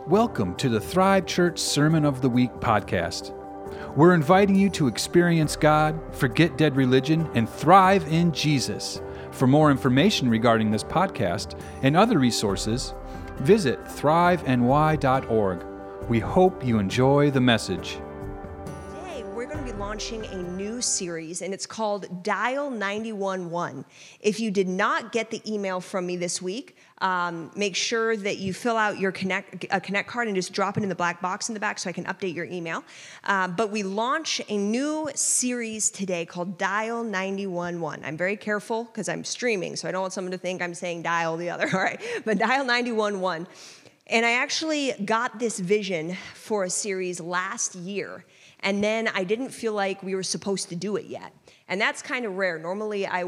Welcome to the Thrive Church Sermon of the Week podcast. We're inviting you to experience God, forget dead religion, and thrive in Jesus. For more information regarding this podcast and other resources, visit thriveny.org. We hope you enjoy the message. Today, we're going to be launching a new series, and it's called Dial 911. If you did not get the email from me this week, make sure that you fill out your Connect card and just drop it in the black box in the back so I can update your email. But we launch a new series today called Dial 911. I'm very careful because I'm streaming, so I don't want someone to think I'm saying dial the other, all right? But Dial 911. And I actually got this vision for a series last year, and then I didn't feel like we were supposed to do it yet. And that's kind of rare. Normally I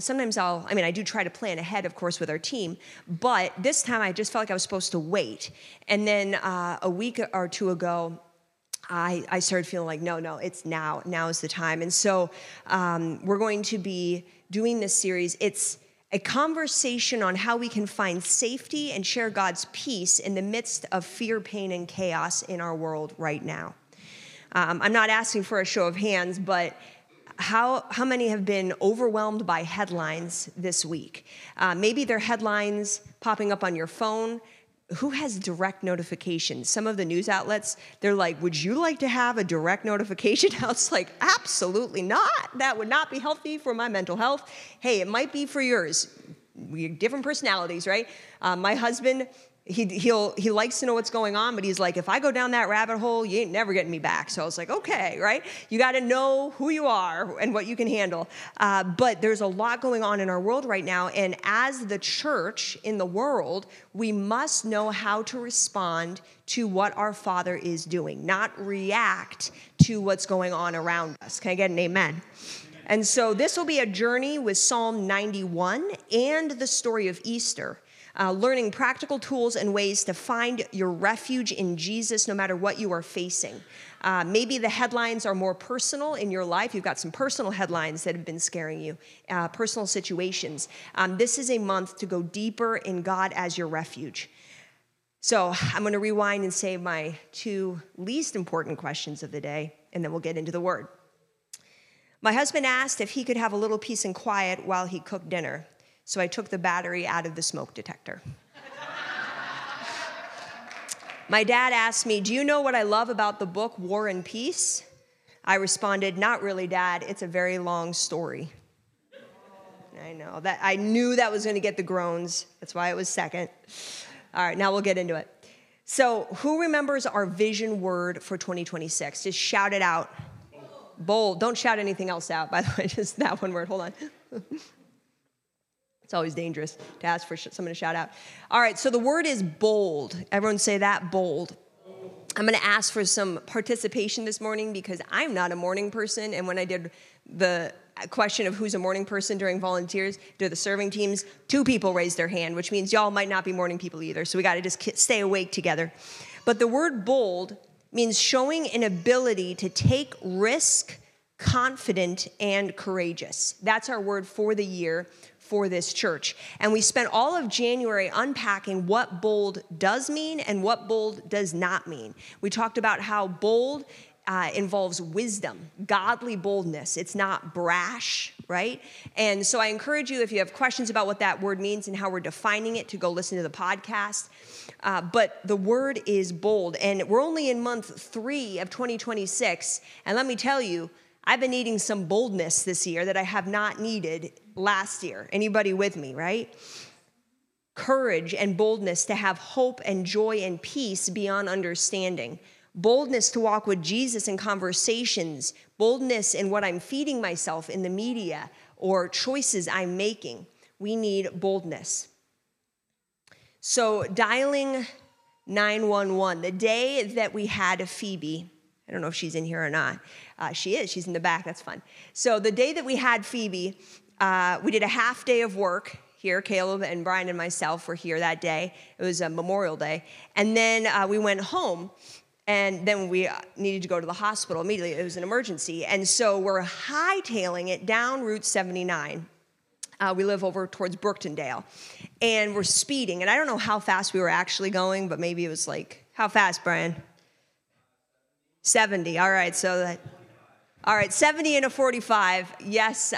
do try to plan ahead, of course, with our team, but this time I just felt like I was supposed to wait. And then a week or two ago, I started feeling like, no, it's now. Now is the time. And so we're going to be doing this series. It's a conversation on how we can find safety and share God's peace in the midst of fear, pain, and chaos in our world right now. I'm not asking for a show of hands, but how many have been overwhelmed by headlines this week? Maybe they're headlines popping up on your phone. Who has direct notifications? Some of the news outlets, they're like, would you like to have a direct notification? I was like, absolutely not. That would not be healthy for my mental health. Hey, it might be for yours. We're different personalities, right? My husband, he likes to know what's going on, but he's like, if I go down that rabbit hole, you ain't never getting me back. So I was like, okay, right? You got to know who you are and what you can handle. But there's a lot going on in our world right now. And as the church in the world, we must know how to respond to what our Father is doing, not react to what's going on around us. Can I get an amen? And so this will be a journey with Psalm 91 and the story of Easter. Learning practical tools and ways to find your refuge in Jesus no matter what you are facing. Maybe the headlines are more personal in your life. You've got some personal headlines that have been scaring you, personal situations. This is a month to go deeper in God as your refuge. So I'm going to rewind and say my two least important questions of the day, and then we'll get into the Word. My husband asked if he could have a little peace and quiet while he cooked dinner. So I took the battery out of the smoke detector. My dad asked me, do you know what I love about the book War and Peace? I responded, not really, Dad. It's a very long story. I know. I knew that was going to get the groans. That's why it was second. All right, now we'll get into it. So who remembers our vision word for 2026? Just shout it out. Bold. Don't shout anything else out, by the way. Just that one word. Hold on. It's always dangerous to ask for someone to shout out. All right, so the word is bold. Everyone say that, bold. I'm going to ask for some participation this morning because I'm not a morning person. And when I did the question of who's a morning person during volunteers, to the serving teams, 2 people raised their hand, which means y'all might not be morning people either. So we got to just stay awake together. But the word bold means showing an ability to take risk, confident, and courageous. That's our word for the year for this church. And we spent all of January unpacking what bold does mean and what bold does not mean. We talked about how bold involves wisdom, godly boldness. It's not brash, right? And so I encourage you, if you have questions about what that word means and how we're defining it, to go listen to the podcast. But the word is bold. And we're only in month 3 of 2026. And let me tell you, I've been needing some boldness this year that I have not needed last year. Anybody with me, right? Courage and boldness to have hope and joy and peace beyond understanding. Boldness to walk with Jesus in conversations. Boldness in what I'm feeding myself in the media or choices I'm making. We need boldness. So dialing 911, the day that we had Phoebe, I don't know if she's in here or not. She is. She's in the back. That's fun. So the day that we had Phoebe, we did a half day of work here. Caleb and Brian and myself were here that day. It was a Memorial Day. And then we went home, and then we needed to go to the hospital immediately. It was an emergency. And so we're hightailing it down Route 79. We live over towards Brooktondale. And we're speeding. And I don't know how fast we were actually going, but maybe it was like How fast, Brian? 70. All right, all right, 70 and a 45. Yes.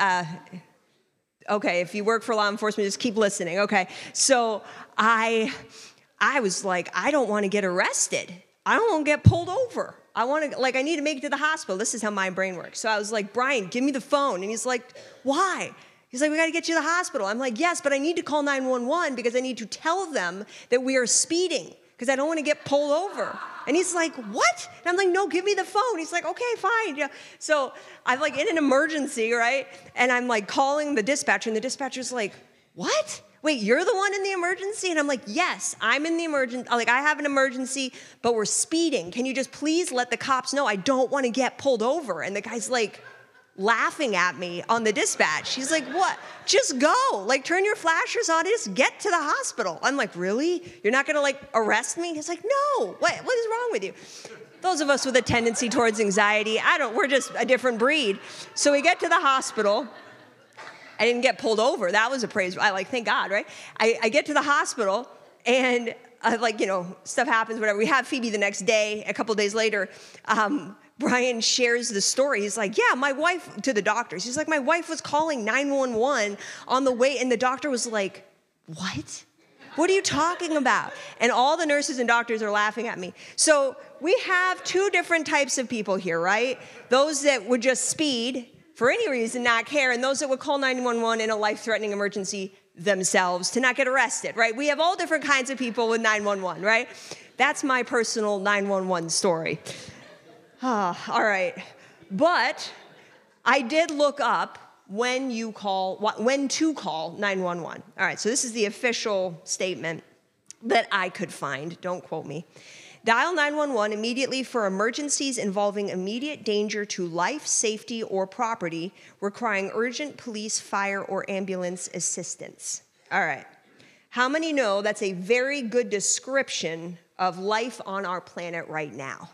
Okay, if you work for law enforcement, just keep listening. Okay, so I was like, I don't want to get arrested. I don't want to get pulled over. I need to make it to the hospital. This is how my brain works. So I was like, Brian, give me the phone. And he's like, why? He's like, we got to get you to the hospital. I'm like, yes, but I need to call 911 because I need to tell them that we are speeding because I don't want to get pulled over. And he's like, what? And I'm like, no, give me the phone. He's like, okay, fine. Yeah. So I'm like in an emergency, right? And I'm like calling the dispatcher, and the dispatcher's like, what? Wait, you're the one in the emergency? And I'm like, yes, I'm in the emergency. Like, I have an emergency, but we're speeding. Can you just please let the cops know I don't want to get pulled over? And the guy's like laughing at me on the dispatch. He's like, what? Just go. Like, turn your flashers on and just get to the hospital. I'm like, really? You're not going to, like, arrest me? He's like, no. What is wrong with you? Those of us with a tendency towards anxiety, we're just a different breed. So we get to the hospital. I didn't get pulled over. That was a praise. Thank God, right? I get to the hospital, and stuff happens, whatever. We have Phoebe the next day. A couple days later, Brian shares the story. He's like, yeah, my wife, to the doctors. He's like, my wife was calling 911 on the way, and the doctor was like, what? What are you talking about? And all the nurses and doctors are laughing at me. So we have two different types of people here, right? Those that would just speed for any reason, not care, and those that would call 911 in a life-threatening emergency themselves to not get arrested, right? We have all different kinds of people with 911, right? That's my personal 911 story. All right. But I did look up when to call 911. All right, so this is the official statement that I could find. Don't quote me. Dial 911 immediately for emergencies involving immediate danger to life, safety, or property, requiring urgent police, fire, or ambulance assistance. All right. How many know that's a very good description of life on our planet right now?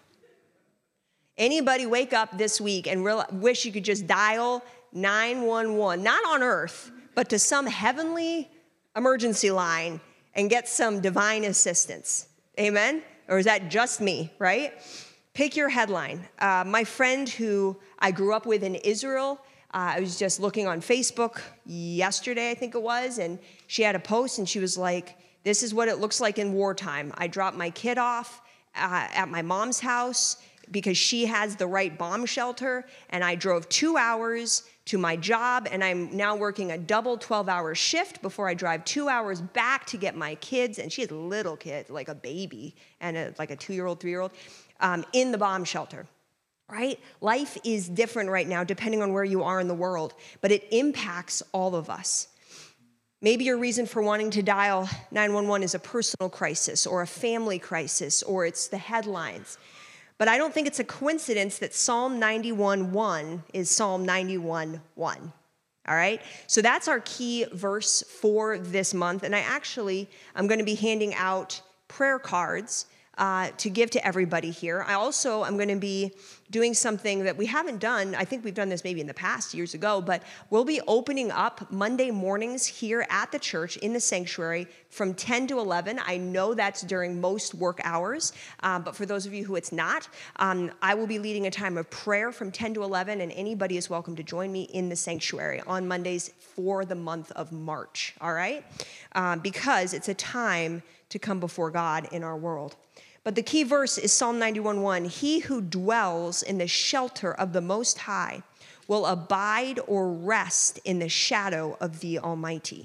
Anybody wake up this week and wish you could just dial 911, not on earth, but to some heavenly emergency line and get some divine assistance? Amen? Or is that just me, right? Pick your headline. My friend who I grew up with in Israel, I was just looking on Facebook yesterday, I think it was, and she had a post, and she was like, this is what it looks like in wartime. I dropped my kid off at my mom's house because she has the right bomb shelter, and I drove 2 hours to my job, and I'm now working a double 12-hour shift before I drive 2 hours back to get my kids, and she has little kids, like a baby, and like a 2-year-old, 3-year-old, in the bomb shelter, right? Life is different right now depending on where you are in the world, but it impacts all of us. Maybe your reason for wanting to dial 911 is a personal crisis or a family crisis, or it's the headlines. But I don't think it's a coincidence that Psalm 91:1 is Psalm 91:1. All right? So that's our key verse for this month. And I'm going to be handing out prayer cards to give to everybody here. I'm going to be doing something that we haven't done. I think we've done this maybe in the past, years ago, but we'll be opening up Monday mornings here at the church in the sanctuary from 10 to 11. I know that's during most work hours, but for those of you who it's not, I will be leading a time of prayer from 10 to 11, and anybody is welcome to join me in the sanctuary on Mondays for the month of March, all right? Because it's a time to come before God in our world. But the key verse is Psalm 91:1. He who dwells in the shelter of the Most High will abide or rest in the shadow of the Almighty.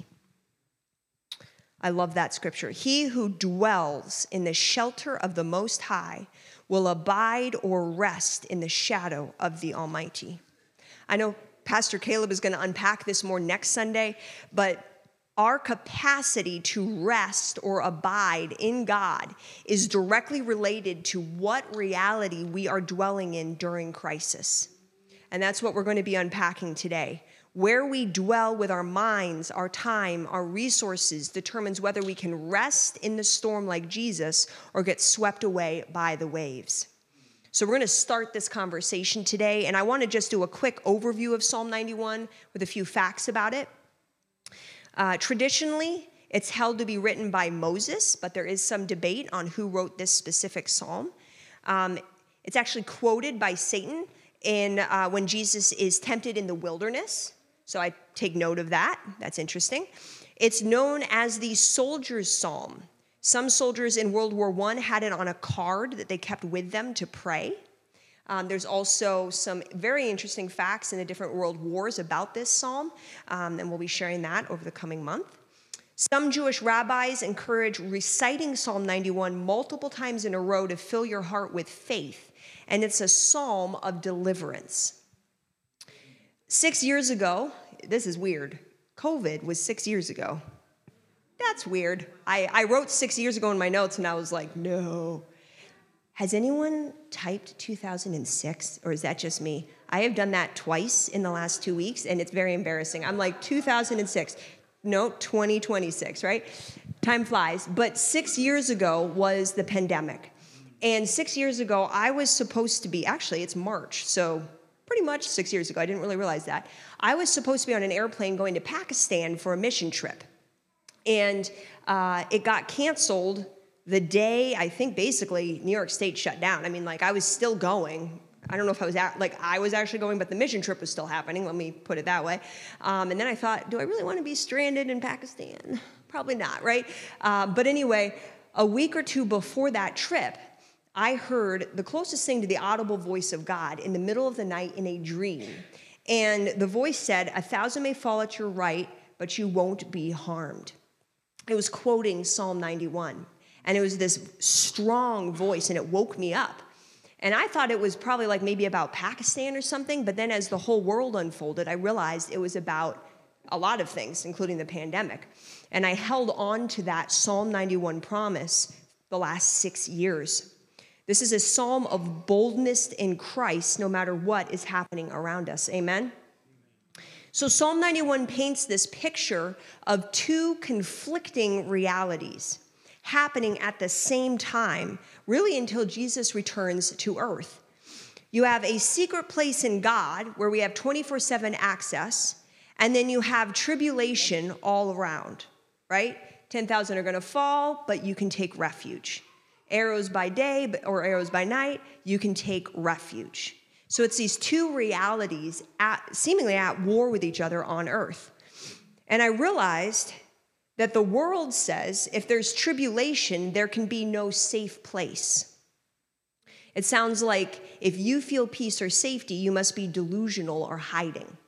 I love that scripture. He who dwells in the shelter of the Most High will abide or rest in the shadow of the Almighty. I know Pastor Caleb is going to unpack this more next Sunday, but our capacity to rest or abide in God is directly related to what reality we are dwelling in during crisis. And that's what we're going to be unpacking today. Where we dwell with our minds, our time, our resources determines whether we can rest in the storm like Jesus or get swept away by the waves. So we're going to start this conversation today, and I want to just do a quick overview of Psalm 91 with a few facts about it. Traditionally, It's held to be written by Moses, but there is some debate on who wrote this specific psalm. It's actually quoted by Satan when Jesus is tempted in the wilderness. So I take note of that. That's interesting. It's known as the soldier's psalm. Some soldiers in World War I had it on a card that they kept with them to pray. There's also some very interesting facts in the different world wars about this psalm, and we'll be sharing that over the coming month. Some Jewish rabbis encourage reciting Psalm 91 multiple times in a row to fill your heart with faith, and it's a psalm of deliverance. 6 years ago, this is weird, COVID was 6 years ago. That's weird. I wrote 6 years ago in my notes, and I was like, no. Has anyone typed 2006, or is that just me? I have done that twice in the last 2 weeks, and it's very embarrassing. I'm like, 2006. No, 2026, right? Time flies. But 6 years ago was the pandemic. And 6 years ago, I was supposed to be, actually, it's March, so pretty much 6 years ago. I didn't really realize that. I was supposed to be on an airplane going to Pakistan for a mission trip. And it got canceled the day, I think, basically, New York State shut down. I mean, like, I was still going. I don't know if I was actually going, but the mission trip was still happening. Let me put it that way. And then I thought, do I really want to be stranded in Pakistan? Probably not, right? But anyway, a week or two before that trip, I heard the closest thing to the audible voice of God in the middle of the night in a dream. And the voice said, 1,000 may fall at your right, but you won't be harmed. It was quoting Psalm 91. And it was this strong voice, and it woke me up. And I thought it was probably like maybe about Pakistan or something, but then as the whole world unfolded, I realized it was about a lot of things, including the pandemic. And I held on to that Psalm 91 promise the last 6 years. This is a psalm of boldness in Christ, no matter what is happening around us. Amen? So Psalm 91 paints this picture of two conflicting realities happening at the same time, really until Jesus returns to earth. You have a secret place in God where we have 24/7 access, and then you have tribulation all around, right? 10,000 are going to fall, but you can take refuge. Arrows by day or arrows by night, you can take refuge. So it's these two realities seemingly at war with each other on earth. And I realized that the world says if there's tribulation, there can be no safe place. It sounds like if you feel peace or safety, you must be delusional or hiding.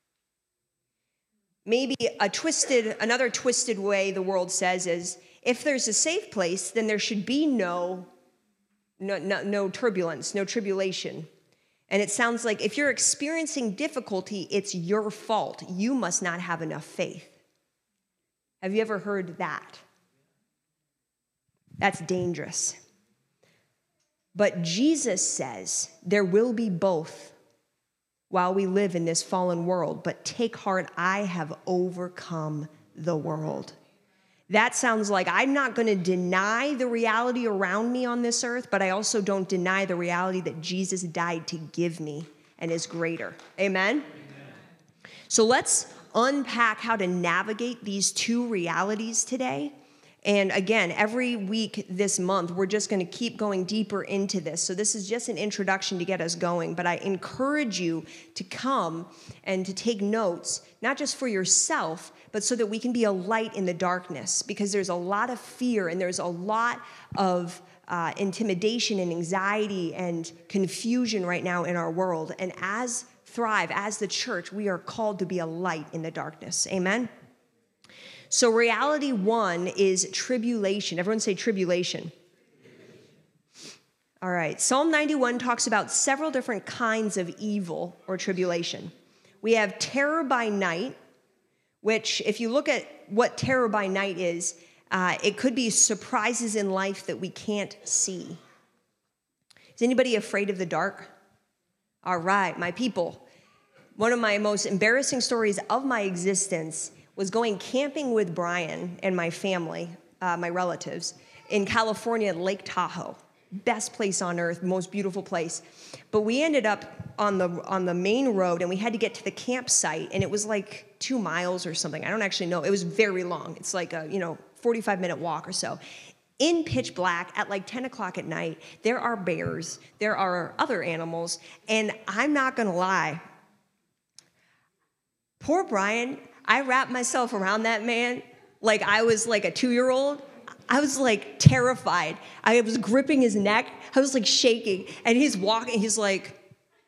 Maybe another twisted way the world says is if there's a safe place, then there should be no turbulence, no tribulation. And it sounds like if you're experiencing difficulty, it's your fault. You must not have enough faith. Have you ever heard that? That's dangerous. But Jesus says there will be both while we live in this fallen world. But take heart, I have overcome the world. That sounds like I'm not going to deny the reality around me on this earth, but I also don't deny the reality that Jesus died to give me and is greater. Amen? So let's unpack how to navigate these two realities today. And again, every week this month, we're just going to keep going deeper into this. So this is just an introduction to get us going. But I encourage you to come and to take notes, not just for yourself, but so that we can be a light in the darkness. Because there's a lot of fear and there's a lot of intimidation and anxiety and confusion right now in our world. And as Thrive, as the church, we are called to be a light in the darkness. Amen? So reality one is tribulation. Everyone say tribulation. All right. Psalm 91 talks about several different kinds of evil or tribulation. We have terror by night, which if you look at what terror by night is, it could be surprises in life that we can't see. Is anybody afraid of the dark? All right, my people. One of my most embarrassing stories of my existence was going camping with Brian and my family, my relatives, in California at Lake Tahoe. best place on earth, most beautiful place. But we ended up on the main road, and we had to get to the campsite, and it was like 2 miles or something. I don't actually know. It was very long. It's like a 45-minute walk or so. In pitch black at like 10 o'clock at night, there are bears, there are other animals, and I'm not gonna lie, poor Brian, I wrapped myself around that man like I was like a 2-year-old. I was like terrified. I was gripping his neck. I was like shaking, and he's walking, he's like,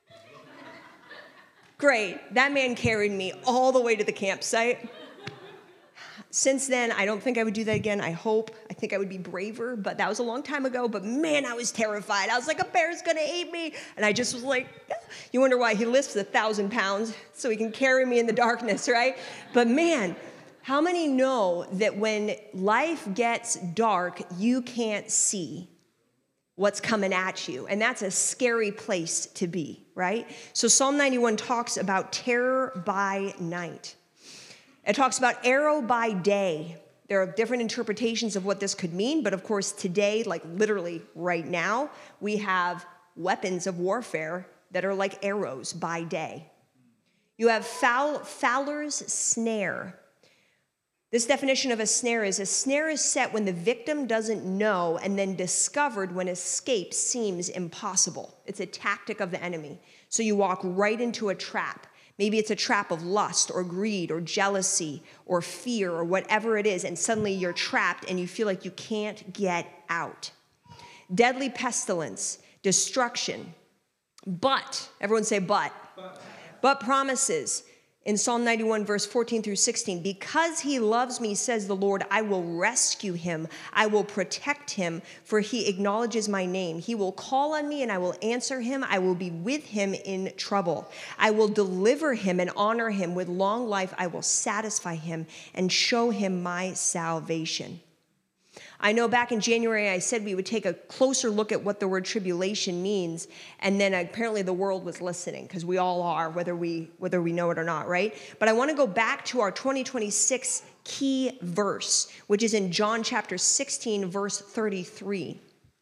great. That man carried me all the way to the campsite. Since then, I don't think I would do that again. I think I would be braver, but that was a long time ago. But man, I was terrified. I was like, a bear's gonna eat me. And I just was like, you wonder why he lifts 1,000 pounds, so he can carry me in the darkness, right? But man, how many know that when life gets dark, you can't see what's coming at you? And that's a scary place to be, right? So Psalm 91 talks about terror by night. It talks about arrow by day. There are different interpretations of what this could mean, but of course today, like literally right now, we have weapons of warfare that are like arrows by day. You have fowler's snare. This definition of a snare is set when the victim doesn't know and then discovered when escape seems impossible. It's a tactic of the enemy. So you walk right into a trap. Maybe it's a trap of lust or greed or jealousy or fear or whatever it is, and suddenly you're trapped and you feel like you can't get out. Deadly pestilence, destruction, but, everyone say but promises. In Psalm 91, verse 14 through 16, because he loves me, says the Lord, I will rescue him. I will protect him, for he acknowledges my name. He will call on me, and I will answer him. I will be with him in trouble. I will deliver him and honor him. With long life, I will satisfy him and show him my salvation. I know back in January, I said we would take a closer look at what the word tribulation means, and then apparently the world was listening, because we all are, whether we know it or not, right? But I want to go back to our 2026 key verse, which is in John chapter 16, verse 33.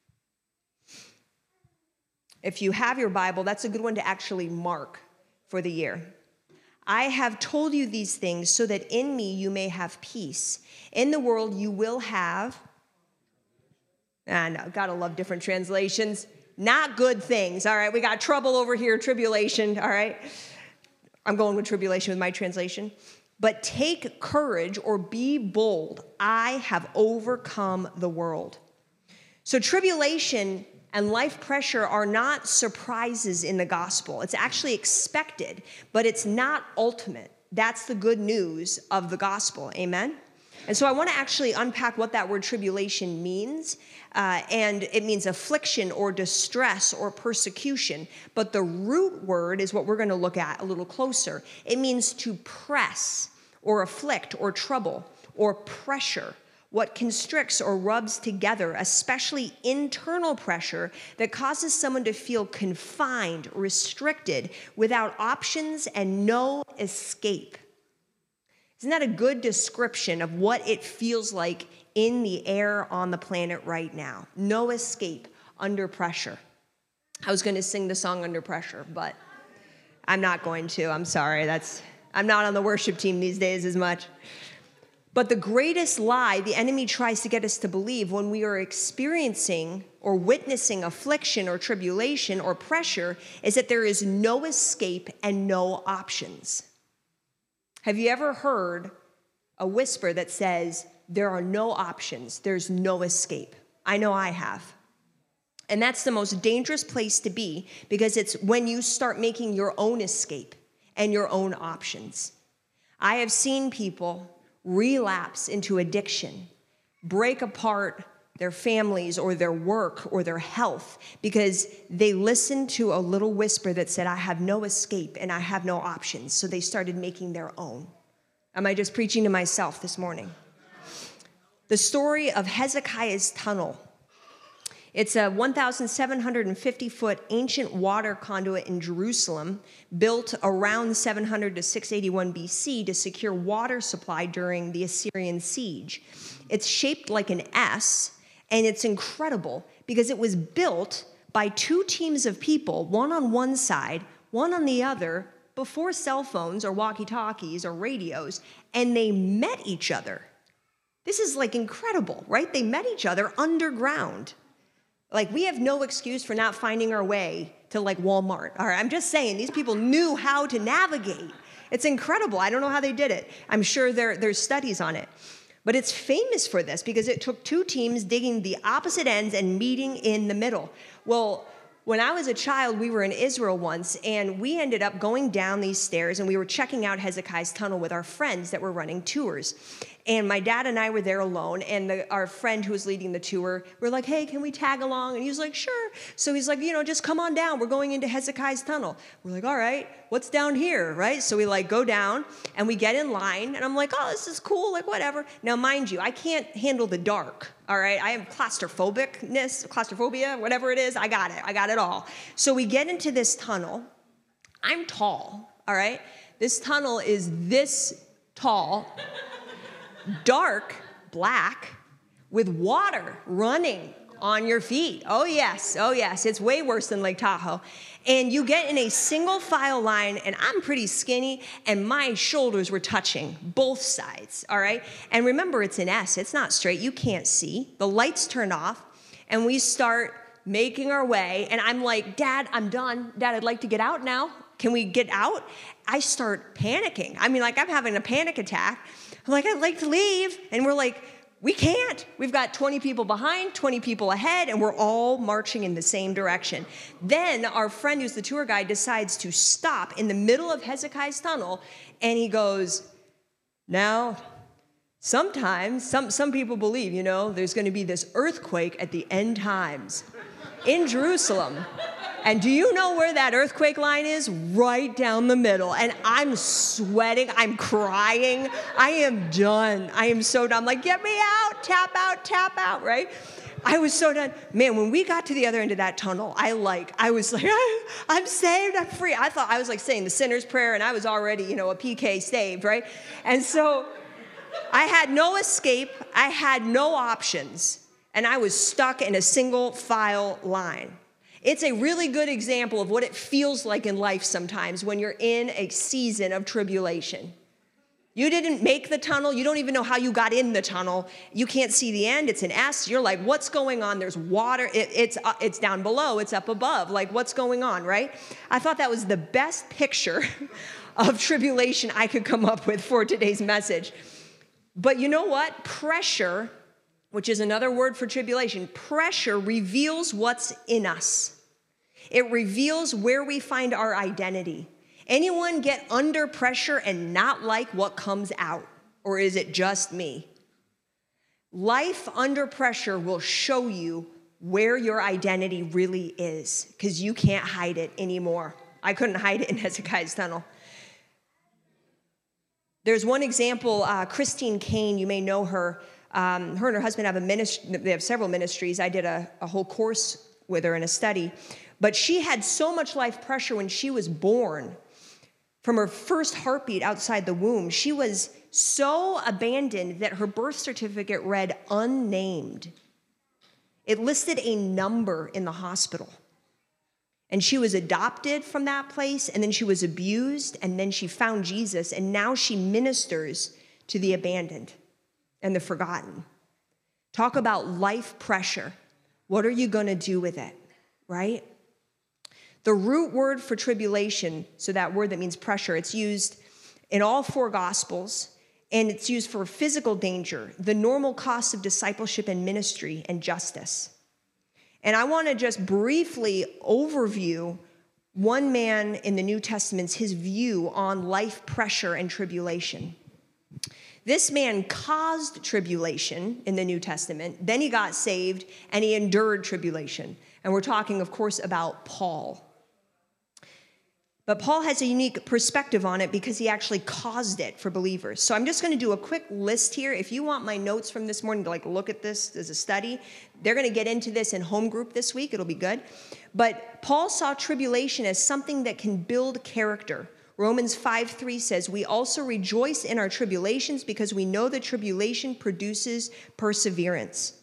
If you have your Bible, that's a good one to actually mark for the year. I have told you these things so that in me you may have peace. In the world you will have... And gotta love different translations. Not good things, all right? We got trouble over here, tribulation, all right? I'm going with tribulation with my translation. But take courage or be bold. I have overcome the world. So tribulation and life pressure are not surprises in the gospel. It's actually expected, but it's not ultimate. That's the good news of the gospel, amen? And so I want to actually unpack what that word tribulation means. And it means affliction or distress or persecution. But the root word is what we're going to look at a little closer. It means to press or afflict or trouble or pressure. What constricts or rubs together, especially internal pressure that causes someone to feel confined, restricted, without options and no escape. Isn't that a good description of what it feels like in the air on the planet right now? No escape, under pressure. I was going to sing the song Under Pressure, but I'm not going to. I'm sorry. I'm not on the worship team these days as much. But the greatest lie the enemy tries to get us to believe when we are experiencing or witnessing affliction or tribulation or pressure is that there is no escape and no options. Have you ever heard a whisper that says, there are no options, there's no escape? I know I have. And that's the most dangerous place to be, because it's when you start making your own escape and your own options. I have seen people relapse into addiction, break apart their families or their work or their health because they listened to a little whisper that said, I have no escape and I have no options. So they started making their own. Am I just preaching to myself this morning? The story of Hezekiah's tunnel. It's a 1,750-foot ancient water conduit in Jerusalem, built around 700 to 681 BC to secure water supply during the Assyrian siege. It's shaped like an S, And it's incredible because it was built by two teams of people, one on one side, one on the other, before cell phones or walkie-talkies or radios, and they met each other. This is like incredible, right? They met each other underground. Like, we have no excuse for not finding our way to like Walmart. All right, I'm just saying, these people knew how to navigate. It's incredible. I don't know how they did it. I'm sure there's studies on it. But it's famous for this because it took two teams digging the opposite ends and meeting in the middle. Well, when I was a child, we were in Israel once, and we ended up going down these stairs, and we were checking out Hezekiah's tunnel with our friends that were running tours. And my dad and I were there alone, and our friend who was leading the tour, we're like, hey, can we tag along? And he was like, sure. So he's like, just come on down. We're going into Hezekiah's tunnel. We're like, all right, what's down here, right? So we like go down, and we get in line, and I'm like, oh, this is cool, like whatever. Now, mind you, I can't handle the dark, all right? I have claustrophobia, whatever it is, I got it all. So we get into this tunnel. I'm tall, all right? This tunnel is this tall. Dark, black, with water running on your feet. Oh yes, it's way worse than Lake Tahoe. And you get in a single file line, and I'm pretty skinny, and my shoulders were touching both sides, all right? And remember, it's an S, it's not straight, you can't see. The lights turn off, and we start making our way, and I'm like, Dad, I'm done. Dad, I'd like to get out now. Can we get out? I start panicking. I mean, like, I'm having a panic attack. I'm like, I'd like to leave. And we're like, we can't. We've got 20 people behind, 20 people ahead, and we're all marching in the same direction. Then our friend who's the tour guide decides to stop in the middle of Hezekiah's tunnel, and he goes, now, sometimes, some people believe, there's going to be this earthquake at the end times in Jerusalem. And do you know where that earthquake line is? Right down the middle. And I'm sweating. I'm crying. I am done. I am so done. I'm like, get me out, tap out, right? I was so done. Man, when we got to the other end of that tunnel, I was like, I'm saved, I'm free. I thought I was like saying the sinner's prayer, and I was already, a PK saved, right? And so I had no escape. I had no options. And I was stuck in a single file line. It's a really good example of what it feels like in life sometimes when you're in a season of tribulation. You didn't make the tunnel. You don't even know how you got in the tunnel. You can't see the end. It's an S. You're like, what's going on? There's water. It's down below. It's up above. Like, what's going on, right? I thought that was the best picture of tribulation I could come up with for today's message. But you know what? Pressure, which is another word for tribulation, pressure reveals what's in us. It reveals where we find our identity. Anyone get under pressure and not like what comes out? Or is it just me? Life under pressure will show you where your identity really is, because you can't hide it anymore. I couldn't hide it in Hezekiah's tunnel. There's one example, Christine Kane, you may know her. Her and her husband have a ministry. They have several ministries. I did a whole course with her in a study. But she had so much life pressure when she was born. From her first heartbeat outside the womb, she was so abandoned that her birth certificate read unnamed. It listed a number in the hospital. And she was adopted from that place, and then she was abused, and then she found Jesus, and now she ministers to the abandoned and the forgotten. Talk about life pressure. What are you going to do with it, right? The root word for tribulation, so that word that means pressure, it's used in all four Gospels, and it's used for physical danger, the normal cost of discipleship and ministry, and justice. And I want to just briefly overview one man in the New Testament, his view on life pressure and tribulation. This man caused tribulation in the New Testament, then he got saved, and he endured tribulation. And we're talking, of course, about Paul. But Paul has a unique perspective on it because he actually caused it for believers. So I'm just going to do a quick list here. If you want my notes from this morning to look at this as a study, they're going to get into this in home group this week. It'll be good. But Paul saw tribulation as something that can build character. Romans 5:3 says, we also rejoice in our tribulations because we know that tribulation produces perseverance.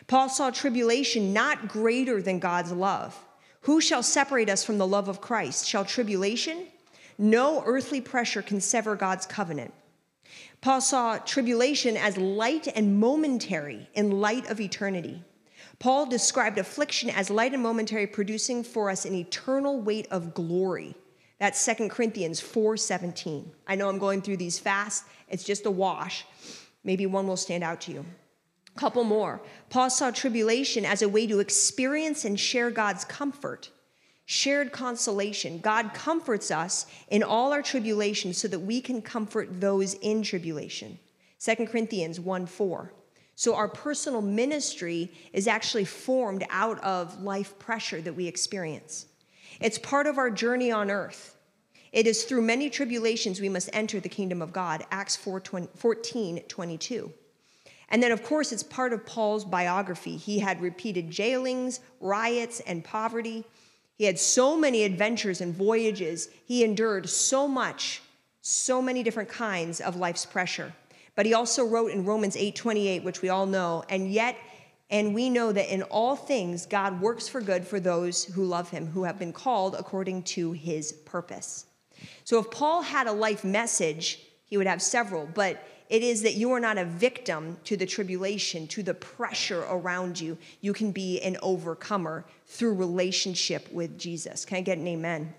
Paul saw tribulation not greater than God's love. Who shall separate us from the love of Christ? Shall tribulation? No earthly pressure can sever God's covenant. Paul saw tribulation as light and momentary in light of eternity. Paul described affliction as light and momentary, producing for us an eternal weight of glory. That's 2 Corinthians 4:17. I know I'm going through these fast. It's just a wash. Maybe one will stand out to you. A couple more. Paul saw tribulation as a way to experience and share God's comfort. Shared consolation. God comforts us in all our tribulations so that we can comfort those in tribulation. 2 Corinthians 1:4. So our personal ministry is actually formed out of life pressure that we experience. It's part of our journey on earth. It is through many tribulations we must enter the kingdom of God, Acts 14:22. And then, of course, it's part of Paul's biography. He had repeated jailings, riots, and poverty. He had so many adventures and voyages. He endured so much, so many different kinds of life's pressure. But he also wrote in Romans 8:28, which we all know, and we know that in all things God works for good for those who love him, who have been called according to his purpose. So if Paul had a life message, he would have several, but it is that you are not a victim to the tribulation, to the pressure around you. You can be an overcomer through relationship with Jesus. Can I get an amen?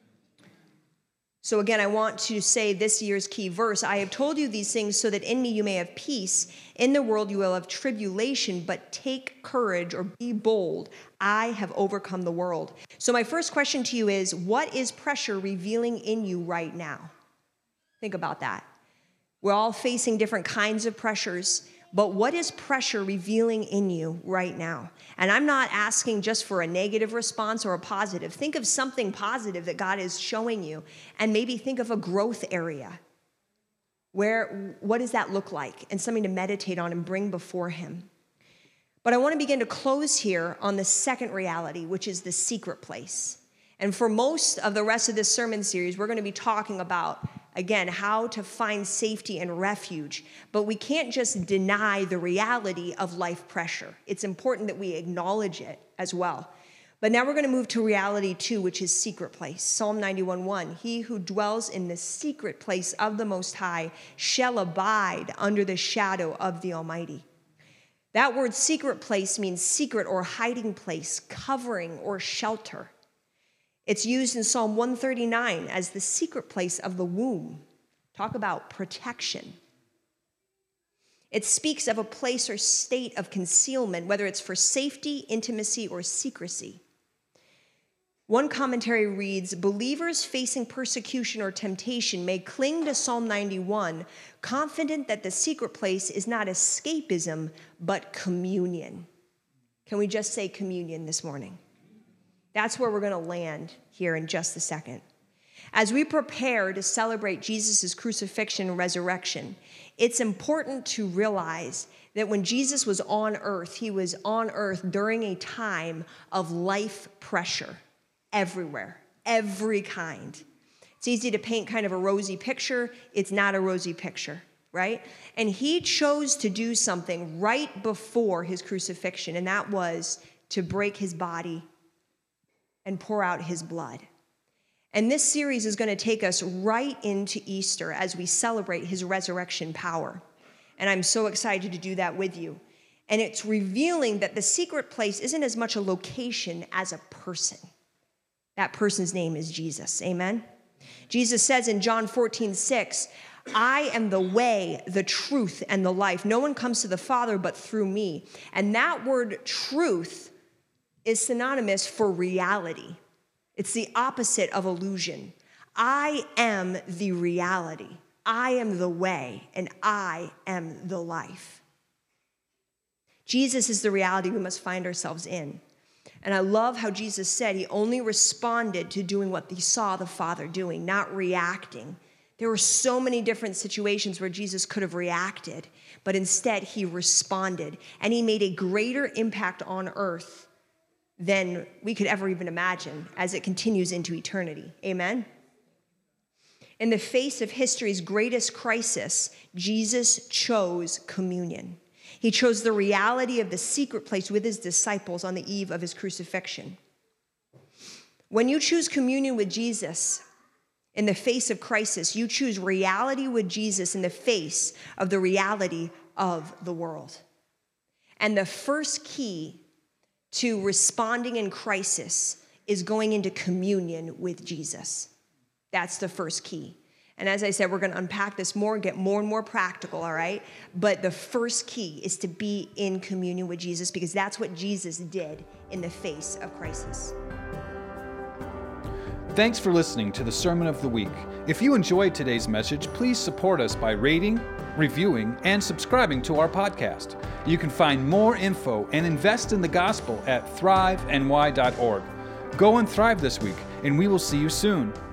So again, I want to say this year's key verse. I have told you these things so that in me you may have peace. In the world you will have tribulation, but take courage or be bold. I have overcome the world. So my first question to you is, what is pressure revealing in you right now? Think about that. We're all facing different kinds of pressures, but what is pressure revealing in you right now? And I'm not asking just for a negative response or a positive. Think of something positive that God is showing you, and maybe think of a growth area. What does that look like? And something to meditate on and bring before him. But I want to begin to close here on the second reality, which is the secret place. And for most of the rest of this sermon series, we're going to be talking about, again, how to find safety and refuge. But we can't just deny the reality of life pressure. It's important that we acknowledge it as well. But now we're going to move to reality 2, which is secret place. Psalm 91:1. He who dwells in the secret place of the Most High shall abide under the shadow of the Almighty. That word secret place means secret or hiding place, covering or shelter. It's used in Psalm 139 as the secret place of the womb. Talk about protection. It speaks of a place or state of concealment, whether it's for safety, intimacy, or secrecy. One commentary reads, believers facing persecution or temptation may cling to Psalm 91, confident that the secret place is not escapism, but communion. Can we just say communion this morning? That's where we're going to land here in just a second. As we prepare to celebrate Jesus' crucifixion and resurrection, it's important to realize that when Jesus was on earth, he was on earth during a time of life pressure everywhere, every kind. It's easy to paint kind of a rosy picture. It's not a rosy picture, right? And he chose to do something right before his crucifixion, and that was to break his body and pour out his blood. And this series is going to take us right into Easter as we celebrate his resurrection power. And I'm so excited to do that with you. And it's revealing that the secret place isn't as much a location as a person. That person's name is Jesus. Amen? Jesus says in John 14:6, I am the way, the truth, and the life. No one comes to the Father but through me. And that word truth is synonymous for reality. It's the opposite of illusion. I am the reality. I am the way, and I am the life. Jesus is the reality we must find ourselves in. And I love how Jesus said he only responded to doing what he saw the Father doing, not reacting. There were so many different situations where Jesus could have reacted, but instead he responded, and he made a greater impact on earth than we could ever even imagine as it continues into eternity. Amen? In the face of history's greatest crisis, Jesus chose communion. He chose the reality of the secret place with his disciples on the eve of his crucifixion. When you choose communion with Jesus in the face of crisis, you choose reality with Jesus in the face of the reality of the world. And the first key to responding in crisis is going into communion with Jesus. That's the first key. And as I said, we're going to unpack this more and get more and more practical, all right? But the first key is to be in communion with Jesus, because that's what Jesus did in the face of crisis. Thanks for listening to the Sermon of the Week. If you enjoyed today's message, please support us by rating, reviewing, and subscribing to our podcast. You can find more info and invest in the gospel at thriveny.org. Go and thrive this week, and we will see you soon.